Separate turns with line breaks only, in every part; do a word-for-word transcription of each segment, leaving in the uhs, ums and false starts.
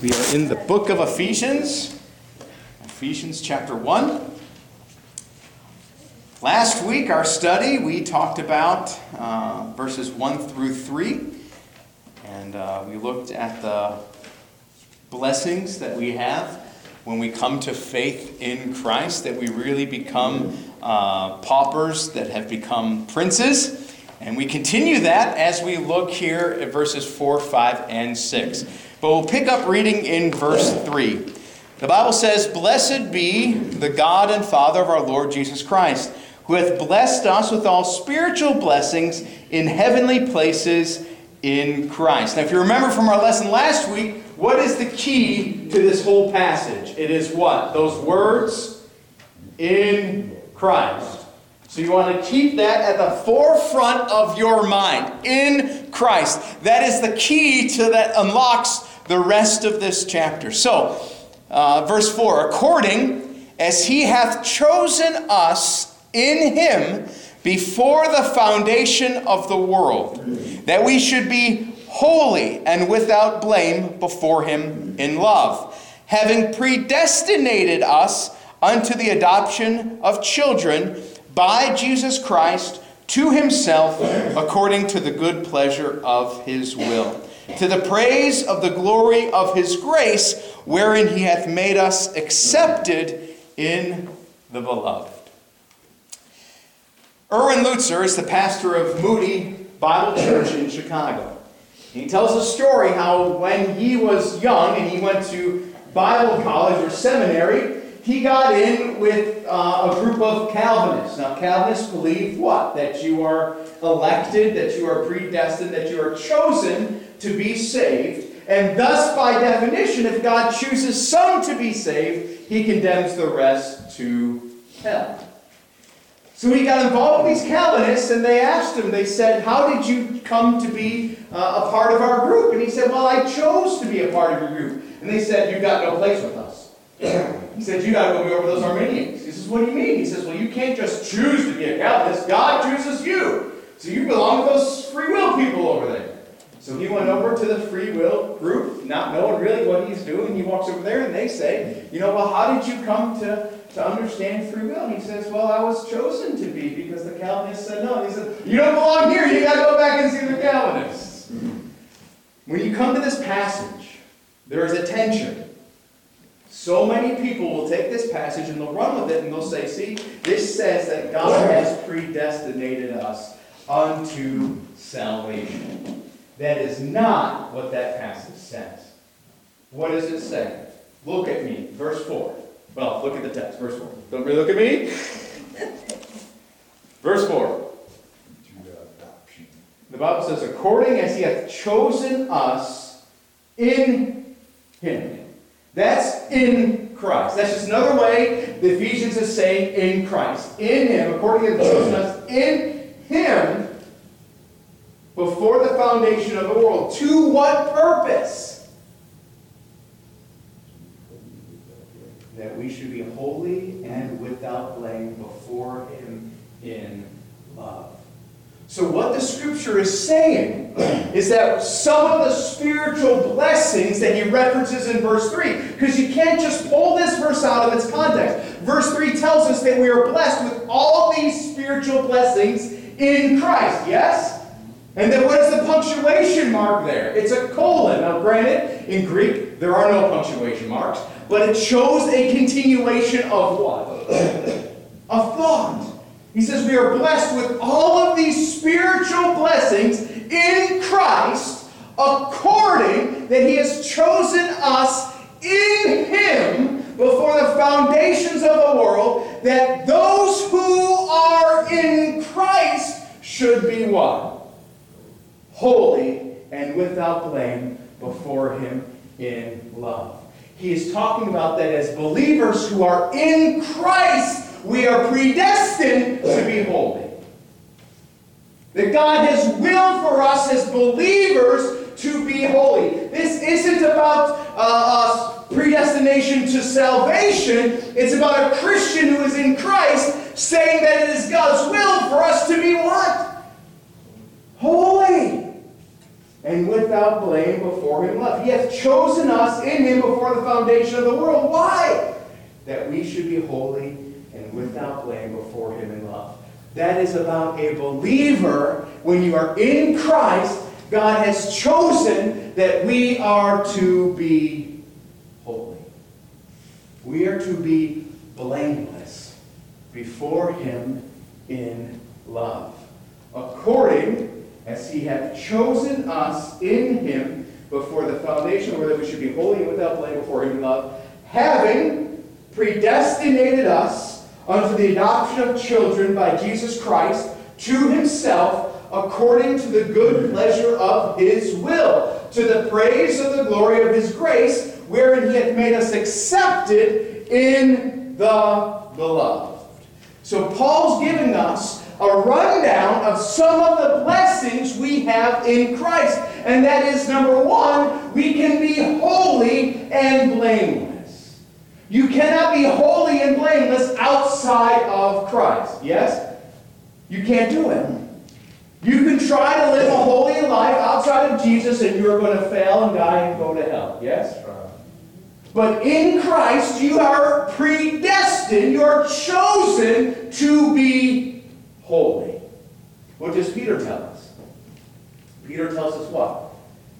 We are in the book of Ephesians, Ephesians chapter one. Last week, our study, we talked about uh, verses one through three, and uh, we looked at the blessings that we have when we come to faith in Christ, that we really become uh, paupers that have become princes. And we continue that as we look here at verses four, five, and six. But we'll pick up reading in verse three. The Bible says, "Blessed be the God and Father of our Lord Jesus Christ, who hath blessed us with all spiritual blessings in heavenly places in Christ." Now, if you remember from our lesson last week, what is the key to this whole passage? It is what? Those words, "in Christ." So you want to keep that at the forefront of your mind. In Christ. That is the key to that unlocks the rest of this chapter. So, uh, verse four, "According as he hath chosen us in him before the foundation of the world, that we should be holy and without blame before him in love, having predestinated us unto the adoption of children by Jesus Christ to himself, according to the good pleasure of his will, to the praise of the glory of his grace, wherein he hath made us accepted in the beloved." Erwin Lutzer is the pastor of Moody Bible Church in Chicago. He tells a story how when he was young and he went to Bible college or seminary, he got in with uh, a group of Calvinists. Now, Calvinists believe what? That you are elected, that you are predestined, that you are chosen to be saved. And thus, by definition, if God chooses some to be saved, he condemns the rest to hell. So he got involved with these Calvinists, and they asked him, they said, "How did you come to be uh, a part of our group?" And he said, "Well, I chose to be a part of your group." And they said, "You've got no place with us." He said, "You got to go be over those Arminians." He says, "What do you mean?" He says, "Well, you can't just choose to be a Calvinist. God chooses you. So you belong to those free will people over there." So he went over to the free will group, not knowing really what he's doing. He walks over there and they say, "You know, well, how did you come to, to understand free will?" And he says, "Well, I was chosen to be because the Calvinists said no." And he said, "You don't belong here. You got to go back and see the Calvinists." When you come to this passage, there is a tension. So many people will take this passage and they'll run with it and they'll say, "See, this says that God has predestinated us unto salvation." That is not what that passage says. What does it say? Look at me. Verse four. Well, look at the text. Verse four. Don't really look at me. Verse four. The Bible says, "According as he hath chosen us in him." That's in Christ. That's just another way the Ephesians is saying in Christ. In him, according to the chosen us, in him, before the foundation of the world. To what purpose? That we should be holy and without blame before him in love. So what the scripture is saying is that some of the spiritual blessings that he references in verse three, because you can't just pull this verse out of its context. Verse three tells us that we are blessed with all these spiritual blessings in Christ, yes? And then what is the punctuation mark there? It's a colon. Now granted, in Greek, there are no punctuation marks, but it shows a continuation of what? A thought. He says we are blessed with all of these spiritual blessings in Christ, according that he has chosen us in him before the foundations of the world, that those who are in Christ should be what? Holy and without blame before him in love. He is talking about that as believers who are in Christ, we are predestined to be holy. That God has willed for us as believers to be holy. This isn't about uh, predestination to salvation. It's about a Christian who is in Christ saying that it is God's will for us to be what? Holy. and without blame before him in love. He hath chosen us in him before the foundation of the world. Why? That we should be holy and without blame before him in love. That is about a believer. When you are in Christ, God has chosen that we are to be holy. We are to be blameless before him in love, according as he hath chosen us in him before the foundation, where that we should be holy and without blame before him in love, having predestinated us unto the adoption of children by Jesus Christ to himself, according to the good pleasure of his will, to the praise of the glory of his grace, wherein he hath made us accepted in the beloved. So Paul's giving us a rundown of some of the blessings we have in Christ. And that is, number one, we can be holy and blameless. You cannot be holy and blameless outside of Christ. Yes? You can't do it. You can try to live a holy life outside of Jesus and you're going to fail and die and go to hell. Yes? But in Christ, you are predestined, you are chosen to be holy. What does Peter tell us? Peter tells us what?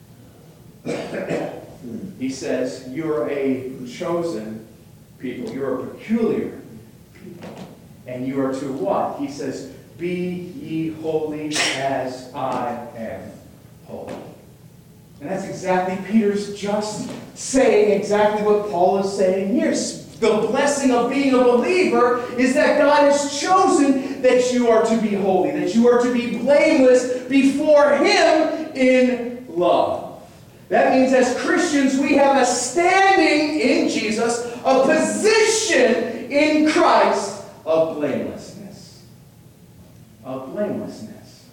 He says, you're a chosen people. You're a peculiar people. And you are to what? He says, be ye holy as I am holy. And that's exactly, Peter's just saying exactly what Paul is saying here. The blessing of being a believer is that God has chosen that you are to be holy, that you are to be blameless before him in love. That means as Christians we have a standing in Jesus, a position in Christ of blamelessness. Of blamelessness.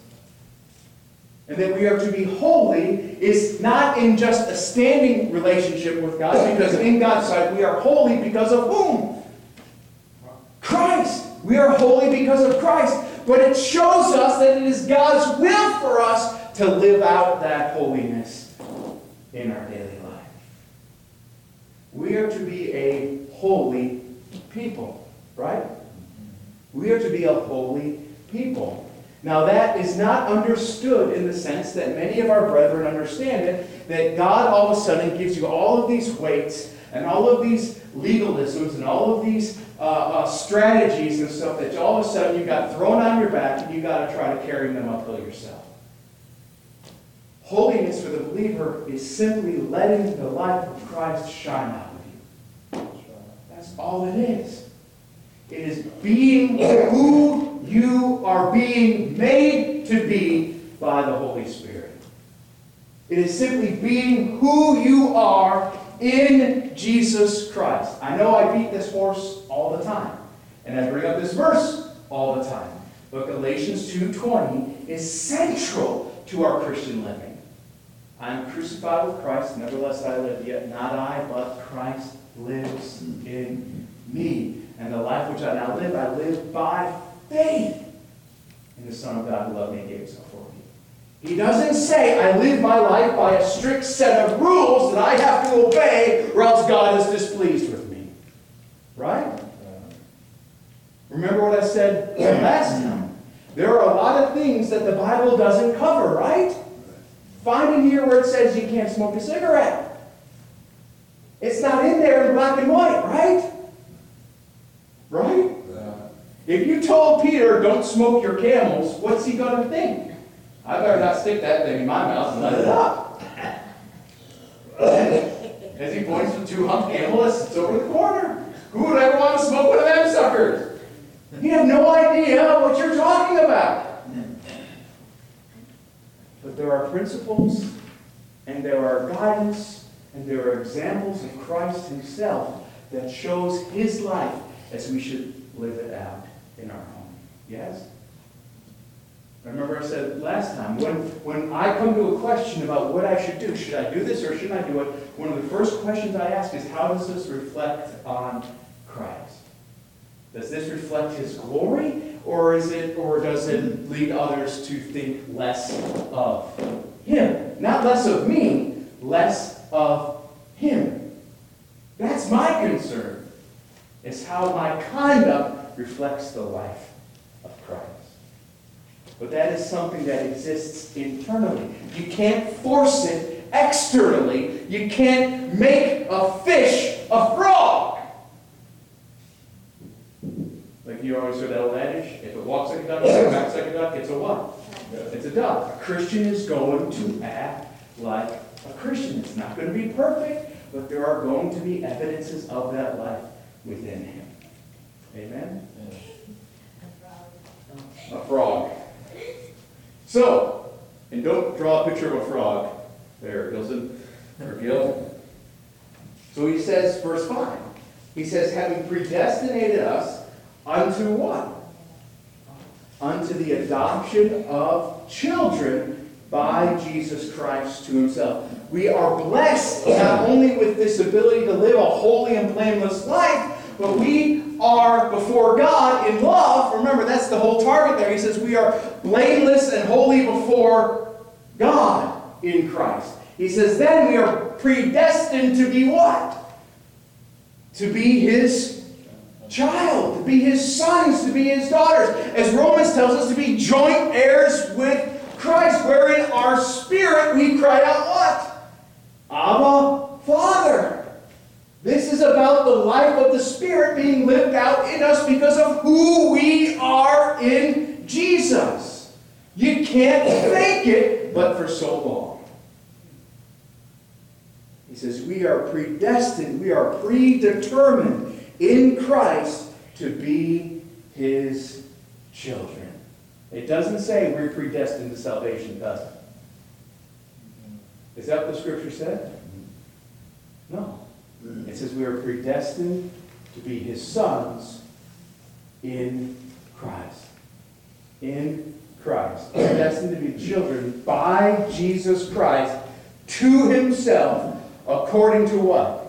And that we are to be holy is not in just a standing relationship with God, because in God's sight we are holy because of whom? Christ. We are holy because of Christ. But it shows us that it is God's will for us to live out that holiness in our daily life. We are to be a holy people, right? We are to be a holy people. Now that is not understood in the sense that many of our brethren understand it, that God all of a sudden gives you all of these weights and all of these legalisms and all of these uh, uh, strategies and stuff that all of a sudden you got thrown on your back and you got to try to carry them uphill yourself. Holiness for the believer is simply letting the light of Christ shine out of you. That's all it is. It is being who you are being made to be by the Holy Spirit. It is simply being who you are in Jesus Christ. I know I beat this horse all the time, and I bring up this verse all the time. But Galatians two twenty is central to our Christian living. I am crucified with Christ, nevertheless I live, yet not I, but Christ lives in me. And the life which I now live, I live by faith in the Son of God who loved me and gave himself for me. He doesn't say, I live my life by a strict set of rules that I have to obey or else God is displeased with me. Right? Remember what I said last time. There are a lot of things that the Bible doesn't cover, right? Find in here where it says you can't smoke a cigarette. It's not in there in black and white, right? Right? Yeah. If you told Peter, don't smoke your camels, what's he going to think? I better not stick that thing in my mouth and let it up. As he points to two hump camels, it's over the corner. Who would ever want to smoke one of them suckers? You have no idea what you're talking about. But there are principles, and there are guidance, and there are examples of Christ himself that shows his life as we should live it out in our home. Yes? Remember I said last time, when, when I come to a question about what I should do, should I do this or shouldn't I do it, one of the first questions I ask is, how does this reflect on Christ? Does this reflect his glory, or is it, or does it lead others to think less of him. Not less of me, less of him. That's my concern, is how my conduct reflects the life of Christ. But that is something that exists internally. You can't force it externally. You can't make a fish a frog. Like you always heard that old adage, if it walks like a duck, it acts like a duck, it's a what? It's a duck. A Christian is going to act like a Christian. It's not going to be perfect, but there are going to be evidences of that life within him. Amen? A frog. So, and don't draw a picture of a frog there, Gilson, or Gil. So he says, verse five, he says, having predestinated us unto what? Unto the adoption of children by Jesus Christ to himself. We are blessed not only with this ability to live a holy and blameless life, but we are before God in love. Remember, that's the whole target there. He says we are blameless and holy before God in Christ. He says then we are predestined to be what? To be his child, to be his sons, to be his daughters. As Romans tells us, to be joint heirs with Christ, wherein our spirit we cry out what? Abba, Father. This is about the life of the Spirit being lived out in us because of who we are in Jesus. You can't fake it, but for so long. He says we are predestined, we are predetermined in Christ to be his children. It doesn't say we're predestined to salvation, does it? Is that what the Scripture said? No. It says we are predestined to be his sons in Christ. In Christ. Predestined to be children by Jesus Christ to himself, according to what?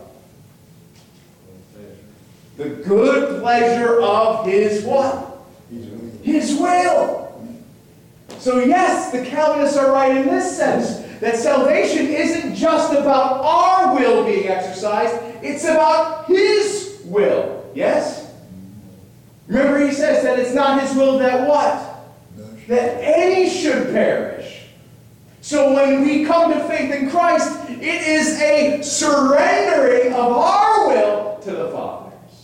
The good pleasure of his what? His will. So yes, the Calvinists are right in this sense, that salvation isn't just about our will being exercised, it's about his will. Yes? Remember he says that it's not his will that what? That any should perish. So when we come to faith in Christ, it is a surrendering of our will to the Father's.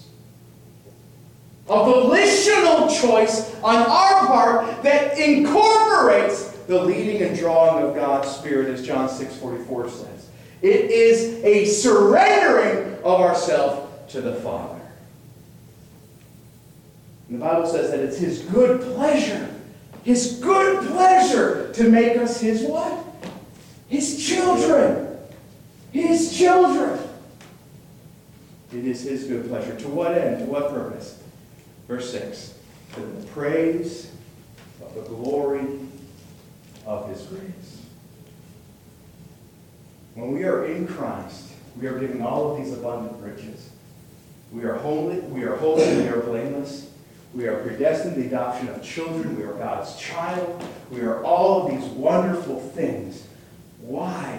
A volitional choice on our part that incorporates the leading and drawing of God's Spirit, as John six forty-four says. It is a surrendering of ourselves to the Father. And the Bible says that it's his good pleasure, his good pleasure to make us his what? His children. His children. It is his good pleasure. To what end? To what purpose? Verse six. To the praise of the glory of his grace. When we are in Christ, we are given all of these abundant riches. We are holy, we are holy, we are blameless. We are predestined to the adoption of children. We are God's child. We are all of these wonderful things. Why?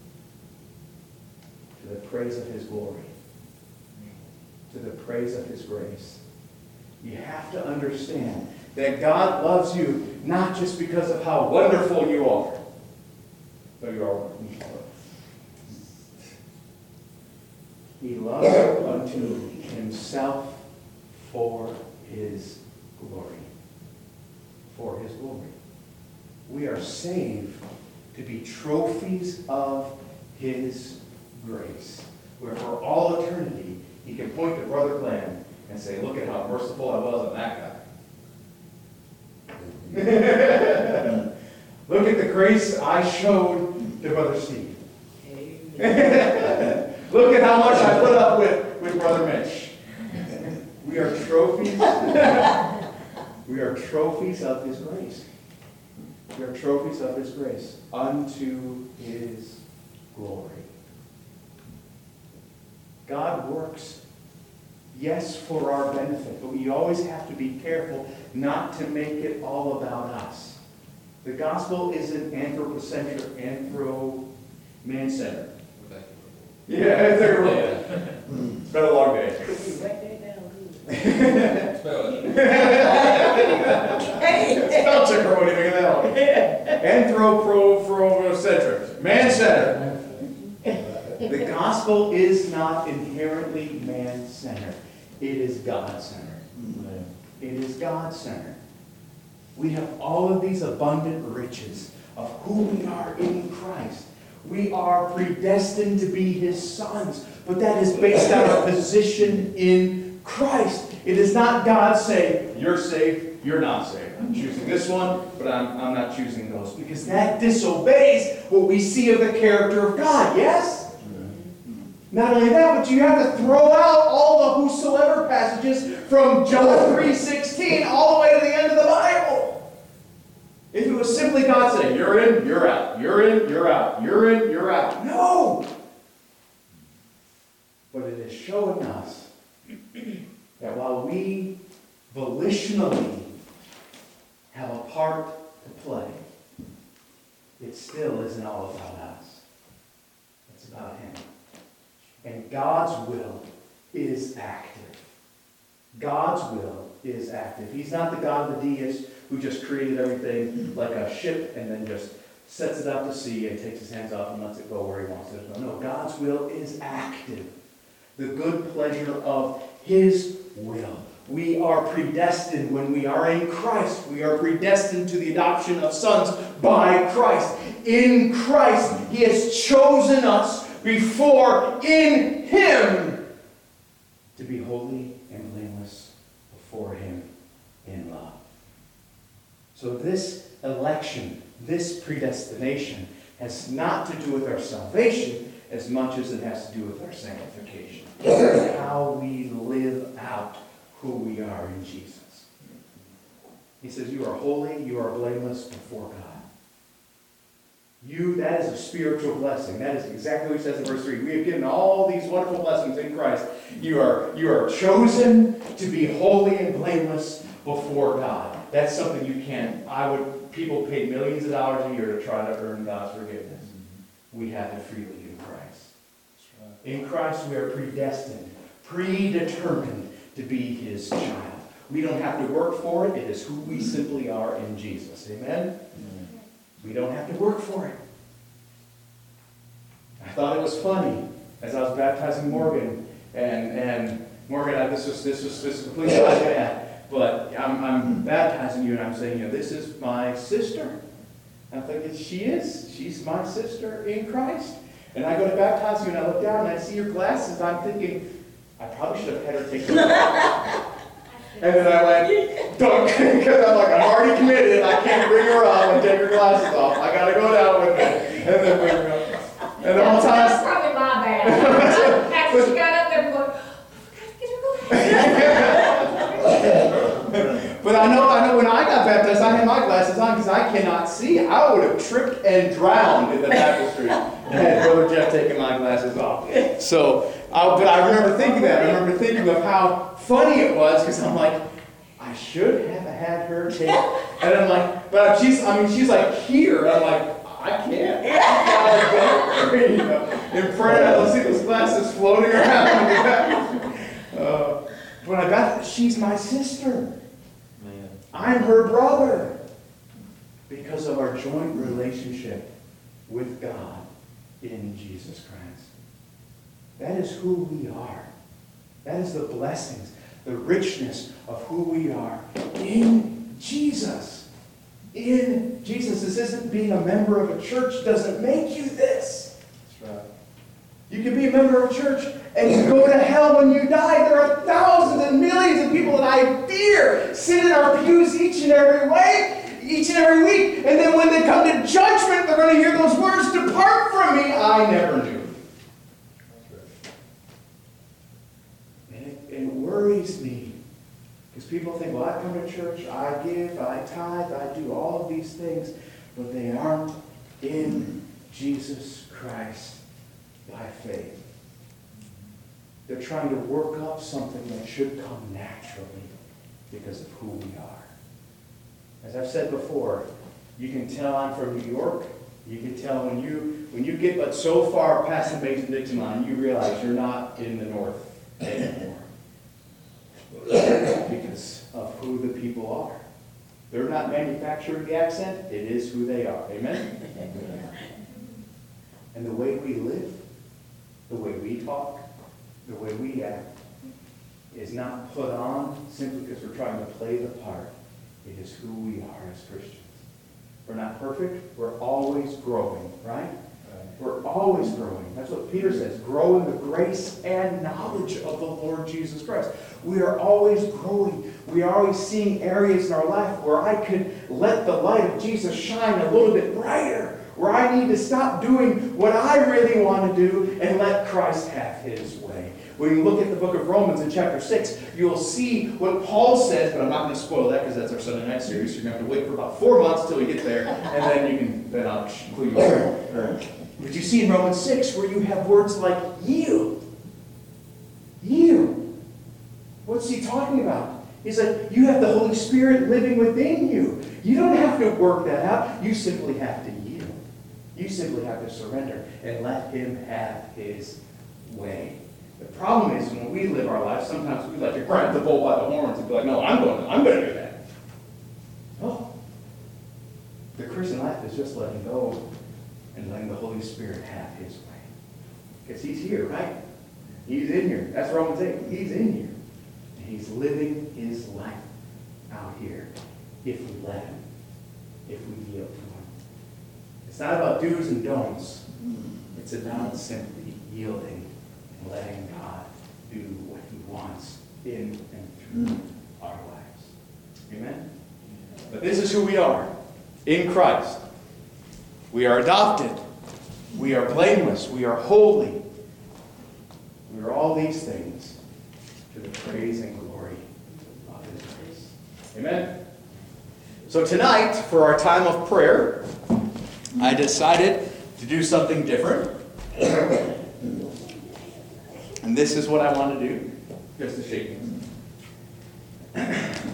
To the praise of his glory. To the praise of his grace. You have to understand that God loves you not just because of how wonderful you are. Though you are wonderful. He loves you unto himself for his glory. For his glory. We are saved to be trophies of his grace. Where for all eternity, he can point to Brother Glenn and say, look at how merciful I was on that guy. Look at the grace I showed to Brother Steve. Look at how much I put up with, with Brother Mitch. We are trophies. We are trophies of his grace. We are trophies of his grace unto his glory. God works, yes, for our benefit, but we always have to be careful not to make it all about us.
The gospel isn't anthropocentric, anthro, man-centered. Yeah, it's a roll. It's been a long day.
Spell it.
Spell checker won't even get that one. Anthropocentric, man-centered. The gospel is not inherently man-centered. It is God-centered. It is God-centered. We have all of these abundant riches of who we are in Christ. We are predestined to be His sons, but that is based on our position in Christ. It is not God saying, you're saved, you're not saved. I'm choosing this one, but I'm, I'm not choosing those. Because that disobeys what we see of the character of God, yes? Not only that, but you have to throw out all the whosoever passages from John three sixteen all the way to the end of the Bible. If it was simply God saying, you're in, you're out, you're in, you're out, you're in, you're out. No! But it is showing us that while we volitionally have a part to play, it still isn't all about us. It's about Him. And God's will is active. God's will is active. He's not the God of the deists who just created everything like a ship and then just sets it out to sea and takes his hands off and lets it go where he wants it to go. No, God's will is active. The good pleasure of His will. We are predestined when we are in Christ. We are predestined to the adoption of sons by Christ. In Christ, He has chosen us before in Him to be holy and blameless before Him in love. So this election, this predestination, has not to do with our salvation as much as it has to do with our sanctification. It's how we live out who we are in Jesus. He says, you are holy, you are blameless before God. You, that is a spiritual blessing. That is exactly what He says in verse three. We have given all these wonderful blessings in Christ. You are, you are chosen to be holy and blameless before God. That's something you can't. I would, people pay millions of dollars a year to try to earn God's forgiveness. We have it freely in Christ. In Christ we are predestined, predetermined to be His child. We don't have to work for it. It is who we simply are in Jesus. Amen? We don't have to work for it. I thought it was funny as I was baptizing Morgan, and and Morgan, I, this was this was this was completely like that. But I'm I'm baptizing you, and I'm saying, you know, this is my sister. I'm thinking, she is. She's my sister in Christ. And I go to baptize you, and I look down, and I see your glasses. I'm thinking, I probably should have had her take them off. And then I went, dunk, because I'm like, I'm already committed. I can't bring her up and take her glasses off. I got to go down with it. And then bring her up. And the whole time.
That's probably my bad. After she got up there, I'm going, get her glasses.
But I know, I know when I got baptized, I had my glasses on because I cannot see. I would have tripped and drowned in the baptistry had Brother Jeff taken my glasses off. So, I, but I remember thinking that. I remember thinking of how funny it was because I'm like, I should have had her take. And I'm like, but she's, I mean, she's like here. I'm like, I can't. You know, in prayer, I'll see those glasses floating around. uh, but I got, she's my sister. I'm her brother because of our joint relationship with God in Jesus Christ. That is who we are. That is the blessings, the richness of who we are in Jesus. In Jesus. This isn't being a member of a church doesn't make you this. That's right. You can be a member of a church and you go to hell when you die. There are thousands and millions of people that I fear sit in our pews each and every way, each and every week. And then when they come to judgment, they're going to hear those words, depart from me, I never knew. And it, it worries me. Because people think, well, I come to church, I give, I tithe, I do all of these things. But they aren't in Jesus Christ by faith. They're trying to work up something that should come naturally because of who we are. As I've said before, You can tell I'm from New York. You can tell when you when you get but so far past the Mason-Dixon line, you realize you're not in the North anymore. Because of who the people are. They're not manufacturing the accent. It is who they are. Amen? And the way we live, the way we talk, the way we act, is not put on simply because we're trying to play the part. It is who we are as Christians. We're not perfect. We're always growing, right? We're always growing. That's what Peter says. Grow in the grace and knowledge of the Lord Jesus Christ. We are always growing. We are always seeing areas in our life where I could let the light of Jesus shine a little bit brighter. Where I need to stop doing what I really want to do and let Christ have his way. When you look at the book of Romans in chapter six, you'll see what Paul says, but I'm not going to spoil that because that's our Sunday night series. So you're going to have to wait for about four months till we get there, and then you can, then I'll clue you in. But you see in Romans six where you have words like yield. Yield. What's he talking about? He's like, you have the Holy Spirit living within you. You don't have to work that out. You simply have to yield. You simply have to surrender and let him have his way. The problem is when we live our lives, sometimes we like to grab the bull by the horns and be like, no, I'm going to, I'm going to do that. Oh. The Christian life is just letting go and letting the Holy Spirit have his way. Because he's here, right? He's in here. That's Romans eight. He's in here. And he's living his life out here if we let him, if we yield to him. It's not about do's and don'ts. It's about simply yielding and letting God do what he wants in and through our lives. Amen? But this is who we are in Christ. We are adopted. We are blameless. We are holy. We are all these things to the praise and glory of his grace. Amen? So tonight, for our time of prayer, I decided to do something different. And this is what I want to do. Just to shake hands.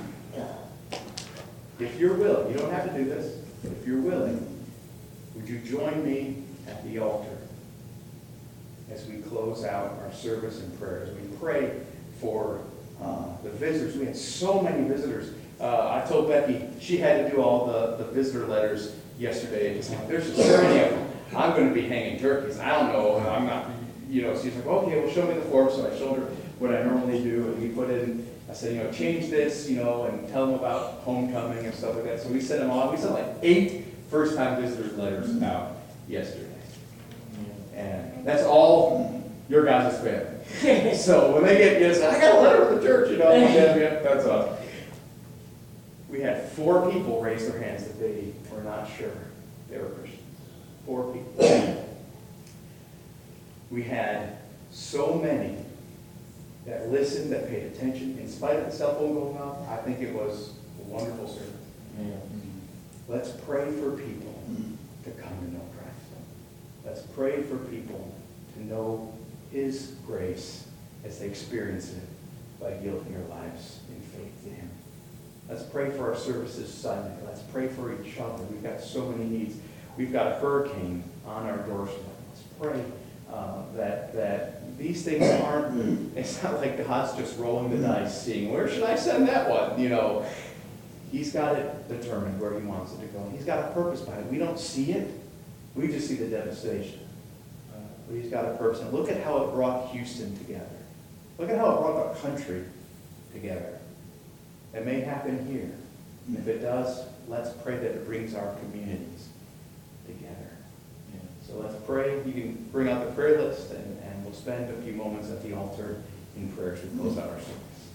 If you're willing, you don't have to do this, but if you're willing, would you join me at the altar as we close out our service and prayer, as we pray for uh, the visitors. We had so many visitors. Uh, I told Becky she had to do all the, the visitor letters yesterday. Just like, there's just so many of them. I'm going to be hanging turkeys. I don't know. I'm not, you know, she's like, okay, well, show me the form. So I showed her what I normally do, and we put in, I said, you know, change this, you know, and tell them about homecoming and stuff like that. So we sent them on. We sent like eight first-time visitors letters out yesterday. And that's all your guys' family. So when they get, you know, I got a letter from the church, you know, yeah, yeah, that's us. We had four people raise their hands that they were not sure they were Christians. Four people. We had so many that listened, that paid attention, in spite of the cell phone going off. I think it was a wonderful service. Yeah. Let's pray for people to come to know Christ. Let's pray for people to know his grace as they experience it by yielding their lives in faith to him. Let's pray for our services Sunday. Let's pray for each other. We've got so many needs. We've got a hurricane on our doorstep. Let's pray uh, that that these things aren't, it's not like God's just rolling the dice, seeing where should I send that one, you know. He's got it determined where he wants it to go. He's got a purpose behind it. We don't see it. We just see the devastation. Uh, but he's got a purpose. And look at how it brought Houston together. Look at how it brought the country together. It may happen here. And if it does, let's pray that it brings our communities together. Yeah. So let's pray. You can bring out the prayer list, and, and we'll spend a few moments at the altar in prayer as we close out our service.